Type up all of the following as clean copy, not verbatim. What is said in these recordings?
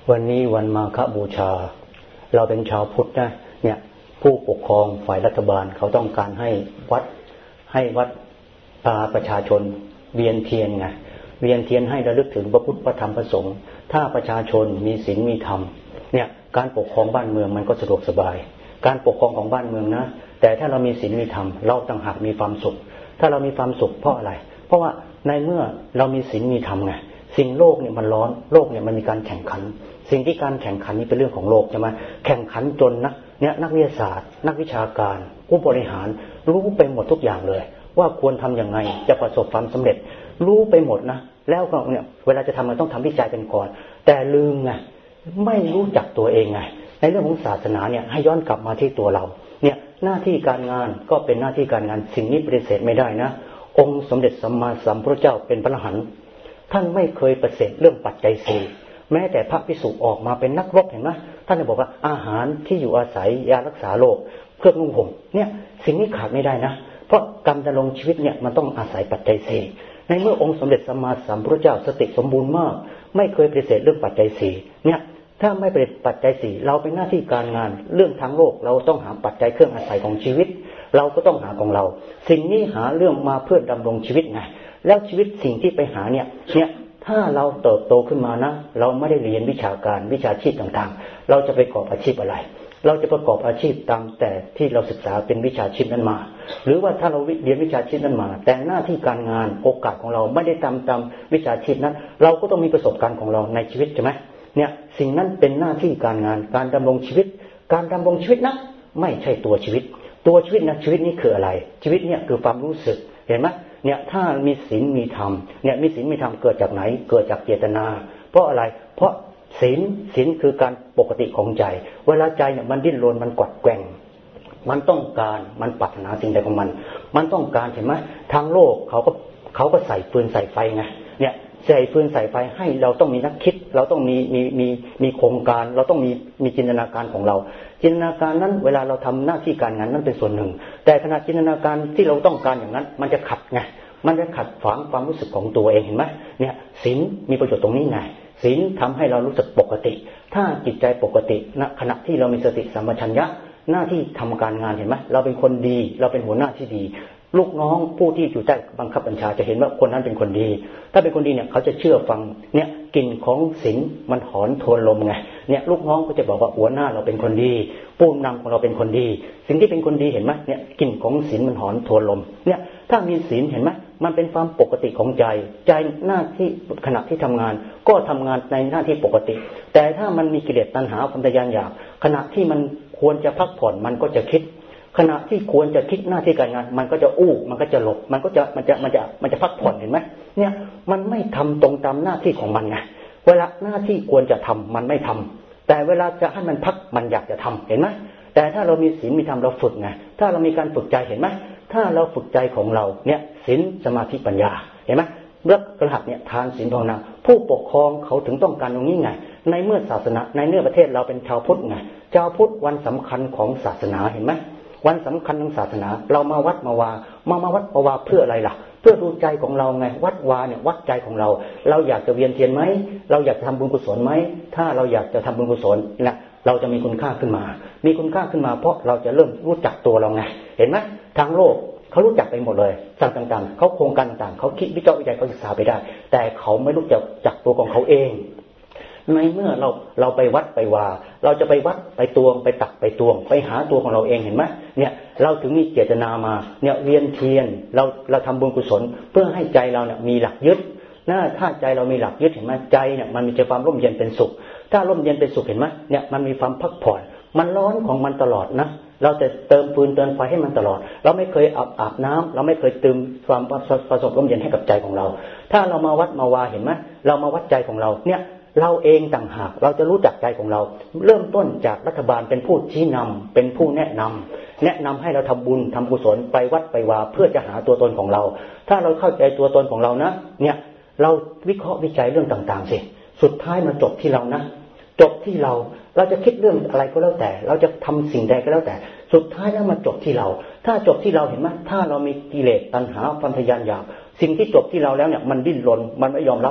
วันนี้วันมาฆบูชาเราเป็นชาวพุทธนะเนี่ยผู้ปกครองฝ่ายรัฐบาลเขาต้องการให้วัดประชาชนเวียนเทียนไงเวียนเทียนให้ระลึกถึงพระพุทธพระธรรมพระสงฆ์ถ้าประชาชนมีศีลมีธรรมเนี่ยการปกครองบ้านเมืองมันก็สะดวกสบายการปกครองของบ้านเมืองนะแต่ถ้าเรามีศีลมีธรรมเราต่างหากมีความสุขถ้าเรามีความสุขเพราะอะไรเพราะว่าในเมื่อเรามีศีลมีธรรมไงสิ่งโลกเนี่ยมันร้อนโลกเนี่ยมันมีการแข่งขันสิ่งที่การแข่งขันนี้เป็นเรื่องของโลกใช่ไหมแข่งขันจนนักวิทยาศาสตร์นักวิชาการผู้บริหารรู้ไปหมดทุกอย่างเลยว่าควรทำยังไงจะประสบความสำเร็จรู้ไปหมดนะแล้วก็เนี่ยเวลาจะทำมันต้องทำวิจัยกันก่อนแต่ลืมไงไม่รู้จักตัวเองไงในเรื่องของศาสนาเนี่ยให้ย้อนกลับมาที่ตัวเราเนี่ยหน้าที่การงานก็เป็นหน้าที่การงานสิ่งนี้ปฏิเสธไม่ได้นะองค์สมเด็จสัมมาสัมพุทธเจ้าเป็นพระอรหันต์ท่านไม่เคยปฏิเสธเรื่องปัจจัยสี่แม้แต่พระภิกษุออกมาเป็นนักรบเห็นไหมท่านจะบอกว่าอาหารที่อยู่อาศัยยารักษาโรคเครื่องนุ่งห่มเนี่ยสิ่งนี้ขาดไม่ได้นะเพราะการดำรงชีวิตเนี่ยมันต้องอาศัยปัจจัยสี่ในเมื่อองค์สมเด็จสัมมาสัมพุทธเจ้าสติสมบูรณ์มากไม่เคยปฏิเสธเรื่องปัจจัยสี่เนี่ยถ้าไม่เป็นปัจจัยสี่เราเป็นหน้าที่การงานเรื่องทางโลกเราต้องหาปัจจัยเครื่องอาศัยของชีวิตเราก็ต้องหาของเราสิ่งนี้หาเรื่องมาเพื่อดำรงชีวิตไงแล้วชีวิตสิ่งที่ไปหาเนี่ยถ้าเราเติบโตขึ้นมานะเราไม่ได้เรียนวิชาการวิชาชีพต่างๆเราจะไปประกอบอาชีพอะไรเราจะประกอบอาชีพตามแต่ที่เราศึกษาเป็นวิชาชีพนั้นมาหรือว่าถ้าเราเรียนวิชาชีพนั้นมาแต่หน้าที่การงานโอกาสของเราไม่ได้ตามวิชาชีพนั้นเราก็ต้องมีประสบการณ์ของเราในชีวิตใช่ไหมเนี่ยสิ่งนั้นเป็นหน้าที่การงานการดำรงชีวิตการดำรงชีวิตนะไม่ใช่ตัวชีวิตนะชีวิตนี้คืออะไรชีวิตเนี่ยคือความรู้สึกเห็นไหมเนี่ยถ้ามีศีลมีธรรมเนี่ยมีศีลมีธรรมเกิดจากไหนเกิดจากเจตนาเพราะอะไรเพราะศีลคือการปกติของใจเวลาใจเนี่ยมันดิ้นรนมันกวัดแกว่งมันต้องการมันปรารถนาสิ่งใดของมันต้องการเห็นไหมทางโลกเขาก็ใส่ฟืนใส่ไฟไงเนี่ยใส่ฟืนใส่ไฟให้เราต้องมีนักคิดเราต้องมีโครงการเราต้องมีจินตนาการของเราจินตนาการนั้นเวลาเราทำหน้าที่การงานนั้นเป็นส่วนหนึ่งแต่ขณะจินตนาการที่เราต้องการอย่างนั้นมันจะขัดไงมันจะขัดขวางความรู้สึกของตัวเองเห็นไหมเนี่ยศีลมีประโยชน์ตรงนี้ไงศีลทำให้เรารู้สึกปกติถ้าจิตใจปกติณขณะที่เรามีสติสัมปชัญญะหน้าที่ทำการงานเห็นไหมเราเป็นคนดีเราเป็นหัวหน้าที่ดีลูกน้องผู้ที่อยู่ใต้บังคับบัญชาจะเห็นว่าคนนั้นเป็นคนดีถ้าเป็นคนดีเนี่ยเขาจะเชื่อฟังเนี่ยกลิ่นของศีลมันหอนทวนลมไงเนี่ยลูกน้องก็จะบอกว่าหัวหน้าเราเป็นคนดีผู้นำของเราเป็นคนดีสิ่งที่เป็นคนดีเห็นไหมเนี่ยกลิ่นของศีลมันหอนทวนลมเนี่ยถ้ามีศีลเห็นไหมมันเป็นความปกติของใจหน้าที่ขณะที่ทำงานก็ทำงานในหน้าที่ปกติแต่ถ้ามันมีกิเลสตัณหาความทะยานอยากขณะที่มันควรจะพักผ่อนมันก็จะคิดขณะที่ควรจะคิดหน้าที่การงานมันก็จะมันก็จะหลบมันจะพักผ่อนเห็นไหมเนี่ยมันไม่ทำตรงตามหน้าที่ของมันไงเวลาหน้าที่ควรจะทำมันไม่ทำแต่เวลาจะให้มันพักมันอยากจะทำเห็นไหมแต่ถ้าเรามีศีลมีธรรมเราฝึกไงถ้าเรามีการฝึกใจเห็นไหมถ้าเราฝึกใจของเราเนี่ยศีลสมาธิปัญญาเห็นไหมเรื่องกระหัตเนี่ยทานศีลภาวนาผู้ปกครองเขาถึงต้องการตรงนี้ไงในเมื่อศาสนาในเมื่อประเทศเราเป็นชาวพุทธไงชาวพุทธวันสำคัญของศาสนาเห็นไหมวันสำคัญของศาสนาเรามาวัดมาวัดมาวาเพื่ออะไรล่ะเพื่อดูใจของเราไงวัดวาเนี่ยวัดใจของเราอยากจะเวียนเทียนไหมเราอยากจะทำบุญกุศลไหมถ้าเราอยากจะทำบุญกุศลนะเราจะมีคุณค่าขึ้นมาเพราะเราจะเริ่มรู้จักตัวเราไงเห็นไหมทางโลกเขารู้จักไปหมดเลยสั่งต่างๆเขาโครงการต่างๆเขาคิดวิจัยเขาศึกษาไปได้แต่เขาไม่รู้จักตัวของเขาเองในเมื่อเราไปวัดไปวาเราจะไปวัดไปตวงไปตักไปตวงไปหาตัวของเราเองเห็นไหมเนี่ยเราถึงมีเจตนามาเนี่ยเวียนเทียนเราทำบุญกุศลเพื่อให้ใจเราเนี่ยมีหลักยึดถ้าใจเรามีหลักยึดเห็นไหมใจเนี่ยมันมีความร่มเย็นเป็นสุขถ้าร่มเย็นเป็นสุขเห็นไหมเนี่ยมันมีความพักผ่อนมันร้อนของมันตลอดนะเราจะเติมฟืนเติมไฟให้มันตลอดเราไม่เคยอาบน้ำเราไม่เคยเติมความประสบร่มเย็นให้กับใจของเราถ้าเรามาวัดมาวาเห็นไหมเรามาวัดใจของเราเนี่ยเราเองต่างหากเราจะรู้จักใจของเราเริ่มต้นจากรัฐบาลเป็นผู้ชี้นำเป็นผู้แนะนำให้เราทำบุญทำกุศลไปวัดไปวาเพื่อจะหาตัวตนของเราถ้าเราเข้าใจตัวตนของเรานะเนี่ยเราวิเคราะห์วิจัยเรื่องต่างๆสิสุดท้ายมาจบที่เรานะจบที่เราจะคิดเรื่องอะไรก็แล้วแต่เราจะทำสิ่งใดก็แล้วแต่สุดท้ายแล้วมาจบที่เราถ้าจบที่เราเห็นไหมถ้าเรามีกิเลสตัณหาความทะยานอยากสิ่งที่จบที่เราแล้วเนี่ยมันดิ้นรนมันไม่ยอมรับ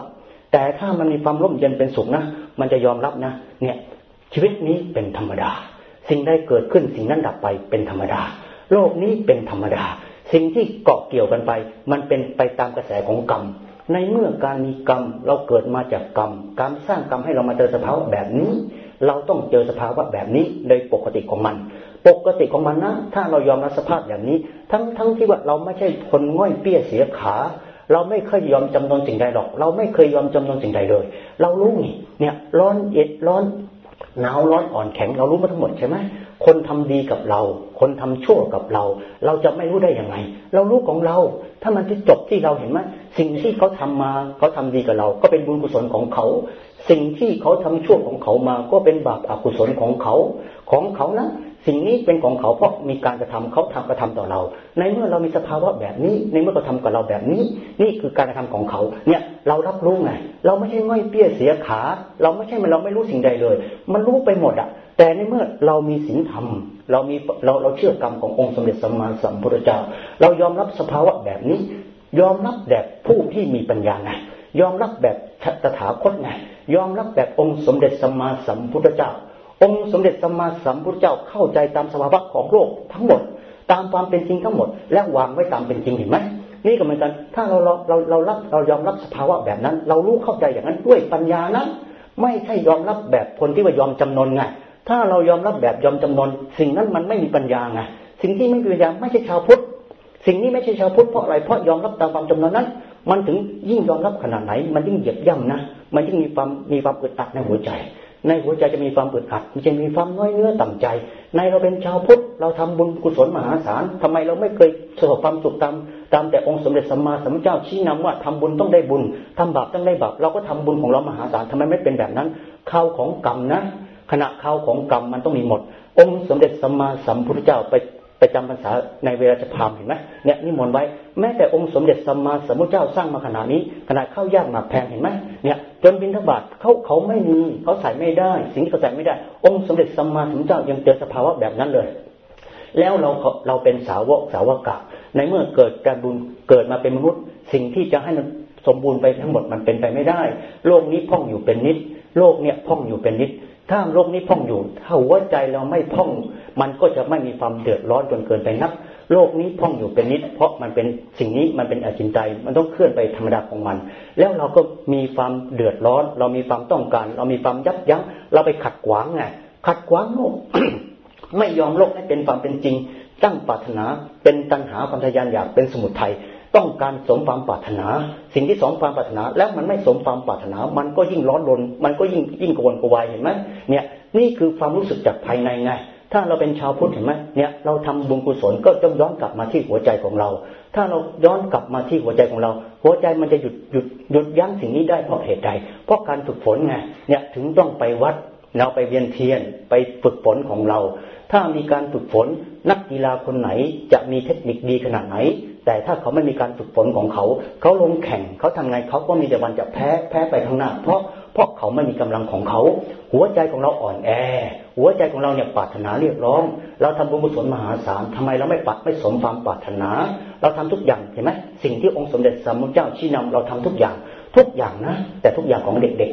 แต่ถ้ามันมีความร่มเย็นเป็นสุขนะมันจะยอมรับนะเนี่ยชีวิตนี้เป็นธรรมดาสิ่งใดเกิดขึ้นสิ่งนั้นดับไปเป็นธรรมดาโลกนี้เป็นธรรมดาสิ่งที่เกาะเกี่ยวกันไปมันเป็นไปตามกระแสของกรรมในเมื่อการมีกรรมเราเกิดมาจากกรรมการสร้างกรรมให้เรามาเจอสภาวะแบบนี้เราต้องเจอสภาวะแบบนี้โดยปกติของมันปกติของมันนะถ้าเรายอมรับสภาพแบบนี้ทั้งที่ว่าเราไม่ใช่คนง่อยเปี้ยเสียขาเราไม่เคยยอมจำนนสิ่งใดหรอกเราไม่เคยยอมจำนนสิ่งใดเลยเรารู้นี่เนี่ยร้อนเย็นร้อนหนาวร้อนอ่อนแข็งเรารู้มาทั้งหมดใช่ไหมคนทำดีกับเราคนทำชั่วกับเราเราจะไม่รู้ได้ยังไงเรารู้ของเราถ้ามันจะจบที่เราเห็นไหมสิ่งที่เขาทำมาเขาทำดีกับเราก็เป็นบุญกุศลของเขาสิ่งที่เขาทำชั่วของเขามาก็เป็นบาปอกุศลของเขานะสิ่งนี้เป็นของเขาเพราะมีการกระทำเขากระทำต่อเราในเมื่อเรามีสภาวะแบบนี้ในเมื่อเขาทำกับเราแบบนี้นี่คือการกระทำของเขาเนี่ยเรารับรู้ไงเราไม่ใช่ง่อยเปี้ยเสียขาเราไม่ใช่เราไม่รู้สิ่งใดเลยมันรู้ไปหมดอะแต่ในเมื่อเรามีศีลธรรมเราเชื่อกรรมขององค์สมเด็จสัมมาสัมพุทธเจ้าเรายอมรับสภาวะแบบนี้ยอมรับแบบผู้ที่มีปัญญาไงยอมรับแบบตถาคตไงยอมรับแบบองค์สมเด็จสัมมาสัมพุทธเจ้าองค์สมเด็จสัมมาสัมพุทธเจ้าเข้าใจตามสภาวะของโลกทั้งหมดตามความเป็นจริงทั้งหมดและวางไว้ตามเป็นจริงเห็นไหมนี่ก็เหมือนกันถ้าเรายอมรับสภาวะแบบนั้นเรารู้เข้าใจอย่างนั้นด้วยปัญญานะไม่ใช่ยอมรับแบบคนที่ว่ายอมจำนนไงถ้าเรายอมรับแบบยอมจำนนสิ่งนั้นมันไม่มีปัญญาไงสิ่งที่ไม่มีปัญญาไม่ใช่ชาวพุทธสิ่งนี้ไม่ใช่ชาวพุทธเพราะอะไรเพราะยอมรับตามความจำนนนั้นมันถึงยิ่งยอมรับขนาดไหนมันยิ่งเหยียบย่ำนะมันยิ่งมีความอึดอัดในหัวใจจะมีความอึดอัดมันจะมีความน้อยเนื้อต่ำใจในเราเป็นชาวพุทธเราทำบุญกุศลมหาศาลทำไมเราไม่เคยประสบความสุขตามแต่องค์สมเด็จสัมมาสัมพุทธเจ้าชี้นำว่าทำบุญต้องได้บุญทำบาปต้องได้บาปเราก็ทำบุญของเรามหาศาลทำไมไม่เป็นแบบนั้นข้าวของกรรมนะขณะข้าวของกรรมมันต้องมีหมดองค์สมเด็จสัมมาสัมพุทธเจ้าไปจำพรรษาในเวลาจะพามเห็นไหมเนี่ยนิมนต์ไว้แม้แต่องค์สมเด็จสัมมาสัมพุทธเจ้าสร้างมาขนาดนี้ขนาดข้าวยากหมากแพงเห็นไหมเนี่ยจนบิณฑบาตเขาไม่มีเขาใส่ไม่ได้สิ่งที่เขาใส่ไม่ได้องค์สมเด็จสัมมาสัมพุทธเจ้ายังเจอสภาวะแบบนั้นเลยแล้วเราเป็นสาวกะในเมื่อเกิดการบุญเกิดมาเป็นมนุษย์สิ่งที่จะให้มันสมบูรณ์ไปทั้งหมดมันเป็นไปไม่ได้โลกนี้พ่องอยู่เป็นนิดโลกเนี่ยพ่องอยู่เป็นนิดถ้าโลกนี้พ่องอยู่ถ้าหัวใจเราไม่พ่องมันก็จะไม่มีความเดือดร้อนจนเกินไปนักโลกนี้พ่องอยู่เป็นนิดเพราะมันเป็นสิ่งนี้มันเป็นอจินไตยมันต้องเคลื่อนไปธรรมดาของมันแล้วเราก็มีความเดือดร้อนเรามีความต้องการเรามีความยับยั้งเราไปขัดขวางไงขัดขวางโลก ไม่ยอมโลกให้เป็นความเป็นจริงตั้งปรารถนาเป็นตัณหาความทะยานอยากเป็นสมุทัยต้องการสมความปรารถนาสิ่งที่สมความปรารถนาแล้วมันไม่สมความปรารถนามันก็ยิ่งร้อนรนมันก็ยิ่งกระวนกระวายเห็นไหมเนี่ยนี่คือความรู้สึกจากภายในไงถ้าเราเป็นชาวพุทธเห็นไหมเนี่ยเราทำบุญกุศลก็ต้องย้อนกลับมาที่หัวใจของเราถ้าเราย้อนกลับมาที่หัวใจของเราหัวใจมันจะหยุดยั้งสิ่งนี้ได้เพราะเหตุใดเพราะการฝึกฝนไงเนี่ยถึงต้องไปวัดเราไปเวียนเทียนไปฝึกฝนของเราถ้ามีการฝึกฝนนักกีฬาคนไหนจะมีเทคนิคดีขนาดไหนแต่ถ้าเขาไม่มีการฝึกฝนของเขาลงแข่งเขาทำไงเขาก็มีแต่วันจะแพ้ไปข้างหน้าเพราะเขาไม่มีกำลังของเขาหัวใจของเราอ่อนแอหัวใจของเราเนี่ยปรารถนาเรียกร้องเราทำบุญกุศลมหาศาลทำไมเราไม่สมความปรารถนาเราทำทุกอย่างเห็นไหมสิ่งที่องค์สมเด็จสัมมาสัมพุทธเจ้าชี้นำเราทำทุกอย่างนะแต่ทุกอย่างของเด็ก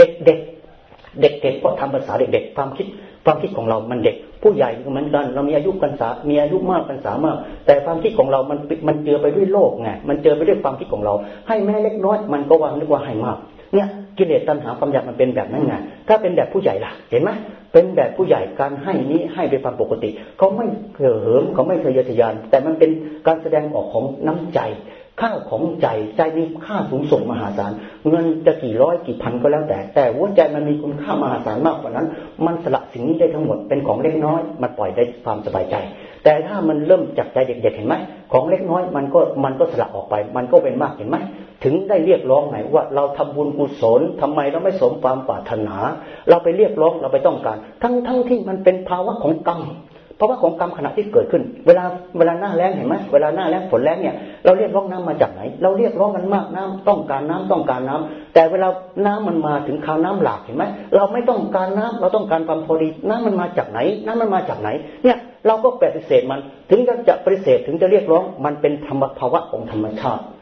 เพราะทำภาษาเด็กๆความคิดของเรามันเด็กผู้ใหญ่เหมือนกันเรามีอายุมากกันสามารถแต่ความคิดของเรามันเจือไปด้วยโลกไงมันเจือไปด้วยความคิดของเราให้แม้เล็กน้อยมันก็ว่านึกว่าให้มากเนี่ยกิเลสตัณหาความอยากมันเป็นแบบนั้นไงถ้าเป็นแบบผู้ใหญ่ล่ะเห็นไหมเป็นแบบผู้ใหญ่การให้นี้ให้โดยความปกติเขาไม่เห่อเหิมเขาไม่ทะเยอทะยานแต่มันเป็นการแสดงออกของน้ำใจค่าของใจมีค่าสูงส่งมหาศาลเงินจะกี่ร้อยกี่พันก็แล้วแต่หัวใจมันมีคุณค่ามหาศาลมากกว่านั้นมันสละสิ่งนี้ได้ทั้งหมดเป็นของเล็กน้อยมันปล่อยได้ความสบายใจแต่ถ้ามันเริ่มจากใจเด็กๆเห็นไหมของเล็กน้อยมันก็สละออกไปมันก็เป็นมากเห็นไหมถึงได้เรียกร้องไหนว่าเราทำบุญกุศลทำไมเราไม่สมความปรารถนาเราไปเรียกร้องเราไปต้องการทั้งที่มันเป็นภาวะของกรรมเพราะว่าของกรรมขณะที่เกิดขึ้นเวลาหน้าแล้งเห็นไหมเวลาหน้าแล้งฝนแล้งเนี่ยเราเรียกร้องน้ำมาจากไหนเราเรียกร้องกันมากน้ำต้องการน้ำแต่เวลาน้ำมันมาถึงคราวน้ำหลากเห็นไหมเราไม่ต้องการน้ำเราต้องการความพอดีน้ำมันมาจากไหนเนี่ยเราก็ปฏิเสธมันถึงจะปฏิเสธถึงจะเรียกร้องมันเป็นภาวะของธรรมชาติ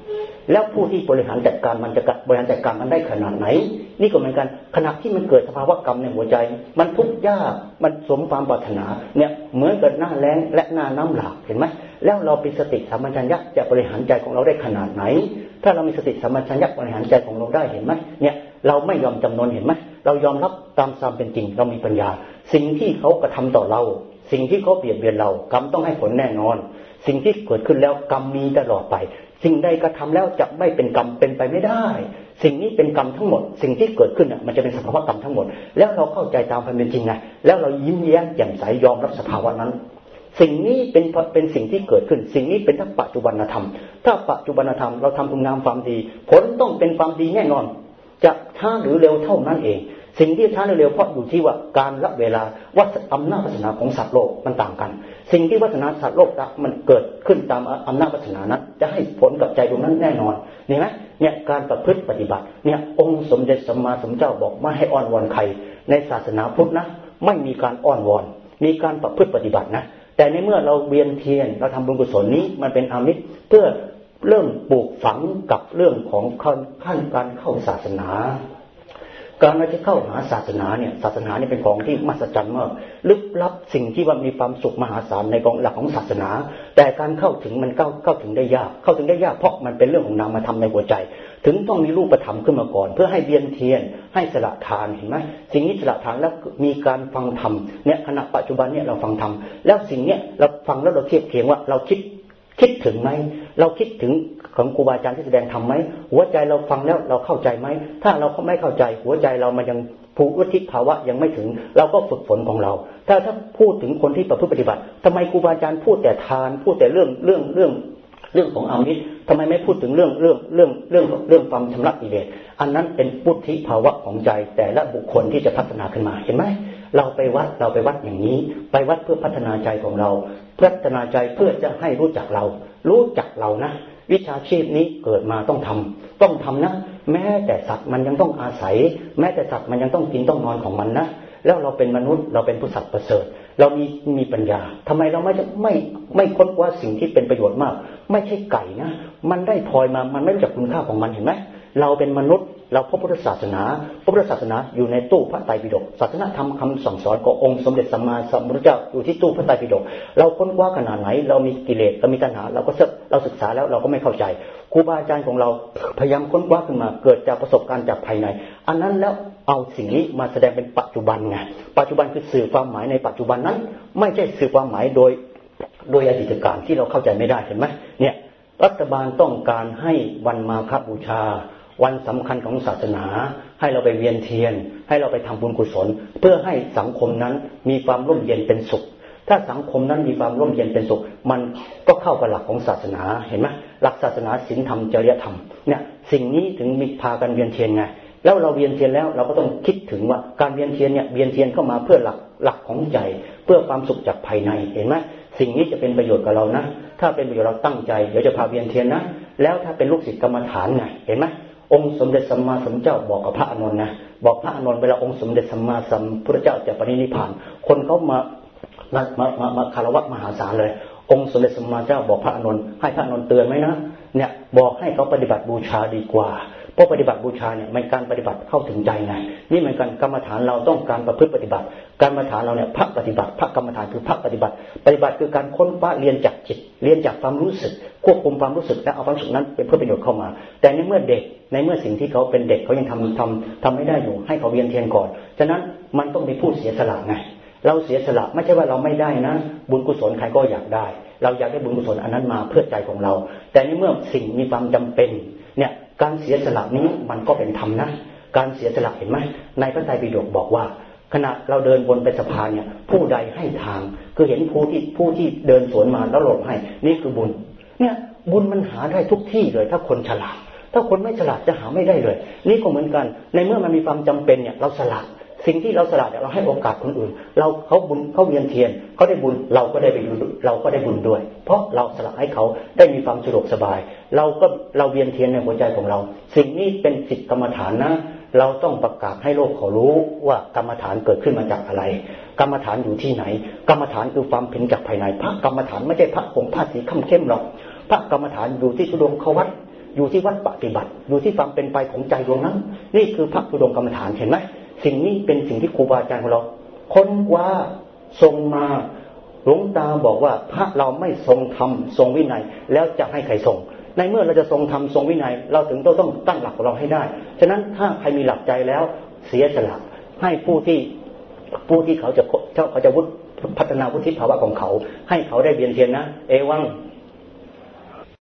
แล้วผู้ที่บริหารจัดการมันจะบริหารจัดการมันได้ขนาดไหนนี่ก็เหมือนกันขณะที่มันเกิดสภาวะกรรมในหัวใจมันทุกข์ยากมันสมความปรารถนาเนี่ยเหมือนกับหน้าแล้งและหน้าน้ำหลากเห็นไหมแล้วเรามีสติสัมปชัญญะจะบริหารใจของเราได้ขนาดไหนถ้าเรามีสติสัมปชัญญะบริหารใจของเราได้เห็นไหมเนี่ยเราไม่ยอมจำนนเห็นไหมเรายอมรับตามความเป็นจริงเรามีปัญญาสิ่งที่เขากระทำต่อเราสิ่งที่เขาเบียดเบียนเรากรรมต้องให้ผลแน่นอนสิ่งที่เกิดขึ้นแล้วกรรมมีตลอดไปสิ่งใดกระทำแล้วจะไม่เป็นกรรมเป็นไปไม่ได้สิ่งนี้เป็นกรรมทั้งหมดสิ่งที่เกิดขึ้นน่ะมันจะเป็นสภาวะกรรมทั้งหมดแล้วเราเข้าใจตามความเป็นจริงไงแล้วเรายิ้มแย้มแจ่มใสยอมรับสภาวะนั้นสิ่งนี้เป็นสิ่งที่เกิดขึ้นสิ่งนี้เป็นทั้งปัจจุบันธรรมถ้าปัจจุบันธรรมเราทำคุณงามความดีผลต้องเป็นความดีแน่นอนจะช้าหรือเร็วเท่านั้นเองสิ่งที่ช้าหรือเร็วเพราะอยู่ที่ว่าการละเวลาวัฏอำนาจวาสนาของสัตว์โลกมันต่างกันสิ่งที่วาสนาสัตว์โลกมันเกิดขึ้นตามอำนาจวาสนานั้นจะให้ผลกับใจดวงนั้นแน่นอนนี่ไหมเนี่ยการประพฤติปฏิบัติเนี่ยองค์สมเด็จสัมมาสัมพุทธเจ้าบอกไม่ให้อ้อนวอนใครในศาสนาพุทธนะไม่มีการอ้อนวอนมีการประพฤติปฏิบัตินะแต่ในเมื่อเราเวียนเทียนเราทำบุญกุศลนี้มันเป็นอามิตรเพื่อเริ่มปลูกฝังกับเรื่องของขั้นการเข้าศาสนาการที่เข้าหาศาสนาเนี่ยศาสนาเนี่ยเป็นของที่มหัศจรรย์มากลึกลับสิ่งที่ว่ามีความสุขมหาศาลในกองหลักของศาสนาแต่การเข้าถึงมันเข้าถึงได้ยากเพราะมันเป็นเรื่องของนามธรรมในหัวใจถึงต้องมีรูปธรรมขึ้นมาก่อนเพื่อให้เวียนเทียนให้สละทานเห็นไหมสิ่งนี้สละทานแล้วมีการฟังธรรมเนี่ยขณะปัจจุบันเนี่ยเราฟังธรรมแล้วสิ่งเนี้ยเราฟังแล้วเราเทียบเคียงว่าเราคิดถึงไหมเราคิดถึงของครูบาอาจารย์ที่แสดงธรรมไหมหัวใจเราฟังแล้วเราเข้าใจไหมถ้าเราไม่เข้าใจหัวใจเรามันยังภูวุฒิภาวะยังไม่ถึงเราก็ฝึกฝนของเราถ้าพูดถึงคนที่ประพฤติปฏิบัติทำไมครูบาอาจารย์พูดแต่ทานพูดแต่เรื่องของอามิตรทำไมไม่พูดถึงเรื่องความชำระกิเลสอันนั้นเป็นวุฒิภาวะของใจแต่ละบุคคลที่จะพัฒนาขึ้นมาเห็นไหมเราไปวัดอย่างนี้ไปวัดเพื่อพัฒนาใจของเราพัฒนาใจเพื่อจะให้รู้จักเรานะวิชาชีพนี้เกิดมาต้องทำนะแม้แต่สัตว์มันยังต้องอาศัยแม้แต่สัตว์มันยังต้องกินต้องนอนของมันนะแล้วเราเป็นมนุษย์เราเป็นผู้สัตว์ประเสริฐเรามีปัญญาทำไมเราไม่ค้นคว้าสิ่งที่เป็นประโยชน์มากไม่ใช่ไก่นะมันได้พลอยมามันไม่รู้จักคุณค่าของมันเห็นไหมเราเป็นมนุษย์เราพบพุทธศาสนาอยู่ในตู้พระไตรปิฎกศาสนาธรรมคำสั่งสอนขององค์สมเด็จสัมมาสัมพุทธเจ้าอยู่ที่ตู้พระไตรปิฎกเราค้นคว้าขนาดไหนเรามีกิเลสเรามีตัณหาเราศึกษาแล้วเราก็ไม่เข้าใจครูบาอาจารย์ของเราพยายามค้นคว้าขึ้นมาเกิดจากประสบการณ์จากภายในอันนั้นแล้วเอาสิ่งนี้มาแสดงเป็นปัจจุบันไงปัจจุบันคือสื่อความหมายในปัจจุบันนั้นไม่ใช่สื่อความหมายโดยอดีตการที่เราเข้าใจไม่ได้เห็นไหมเนี่ยรัฐบาลต้องการให้วันมาฆบูชาวันสำคัญของศาสนาให้เราไปเวียนเทียนให้เราไปทำบุญกุศลเพื่อให้สังคมนั้นมีความร่มเย็นเป็นสุขถ้าสังคมนั้นมีความร่มเย็นเป็นสุขมันก็เข้ากับหลักของศาสนาเห็นไหมหลักศาสนาศีลธรรมจริยธรรมเนี่ยสิ่งนี้ถึงมีพากันเวียนเทียนไงแล้วเราเวียนเทียนแล้วเราก็ต้องคิดถึงว่าการเวียนเทียนเนี่ยเวียนเทียนเข้ามาเพื่อหลักของใจเพื่อความสุขจากภายในเห็นไหมสิ่งนี้จะเป็นประโยชน์กับเรานะถ้าเป็นประโยชน์เราตั้งใจเดี๋ยวจะพาเวียนเทียนนะแล้วถ้าเป็นลูกศิษย์กรรมฐานไงเห็นไหมองค์สมเด็จสัมมาสัมพุทธเจ้าบอกกับพระอานนท์นะบอกพระอานนท์เวลาองค์สมเด็จสัมมาสัมพุทธเจ้าจะปรินิพพานคนเขามาคารวะมหาศาลเลยองค์สมเด็จสัมมาสัมพุทธเจ้าบอกพระอานนท์ให้พระอานนท์เตือนไหมนะเนี่ยบอกให้เขาปฏิบัติบูชาดีกว่าเพราะปฏิบัติบูชาเนี่ยมันการปฏิบัติเข้าถึงใจไงนี่เหมือนกันกรรมฐานเราต้องการประพฤติปฏิบัติกรรมฐานเราเนี่ยพระปฏิบัติพระกรรมฐานคือพระปฏิบัติคือการค้นคว้าเรียนจากจิตเรียนจากความรู้สึกควบคุมความรู้สึกและเอาความรู้สึกนั้นเป็นเพื่อประโยชน์เข้ามาแต่ในเมื่อสิ่งที่เขาเป็นเด็กเขายังทำไม่ได้อยู่ให้เขาเวียนเทียนก่อนฉะนั้นมันต้องมีผู้เสียสละไงเราเสียสละไม่ใช่ว่าเราไม่ได้นะบุญกุศลใครก็อยากได้เราอยากได้บุญกุศลอันนั้นมาเพื่อใจของเราแต่ในเมื่อสิ่งมีความจำเป็นเนี่ยการเสียสละนี้มันก็เป็นธรรมนะการเสียสละเห็นไหมในพระไตรปิฎกบอกว่าขณะเราเดินบนไปสะพานเนี่ยผู้ใดให้ทางคือเห็นผู้ที่เดินสวนมาแล้วหลบให้นี่คือบุญเนี่ยบุญมันหาได้ทุกที่เลยถ้าคนฉลาดถ้าคนไม่ฉลาดจะหาไม่ได้เลยนี่ก็เหมือนกันในเมื่อมันมีความจำเป็นเนี่ยเราสละสิ่งที่เราสละเราให้โอกาสคนอื่นเขาเวียนเทียนเขาได้บุญเราก็ได้บุญด้วยเพราะเราสละให้เขาได้มีความสะดวกสบายเราเวียนเทียนในหัวใจของเราสิ่งนี้เป็นสิทธิกรรมฐานนะเราต้องประกาศให้โลกเขารู้ว่ากรรมฐานเกิดขึ้นมาจากอะไรกรรมฐานอยู่ที่ไหนกรรมฐานคือความเพ่งจากภายในพระกรรมฐานไม่ใช่พระผงผ้าสีเข้มหรอกพระกรรมฐานอยู่ที่ทุดงควัตอยู่ที่วัดปฏิบัติอยู่ที่ความเป็นไปของใจดวงนั้นนี่คือพระธุดงค์กรรมฐานเห็นไหมสิ่งนี้เป็นสิ่งที่ครูบาอาจารย์ของเราค้นคว้าทรงมาหลวงตาบอกว่าพระเราไม่ทรงธรรมทรงวินัยแล้วจะให้ใครทรงในเมื่อเราจะทรงธรรมทรงวินัยเราถึงต้องตั้งหลักของเราให้ได้ฉะนั้นถ้าใครมีหลักใจแล้วเสียสละให้ผู้ที่เขาจะพัฒนาวุฒิภาวะของเขาให้เขาได้เบียนเทียนนะเอวัง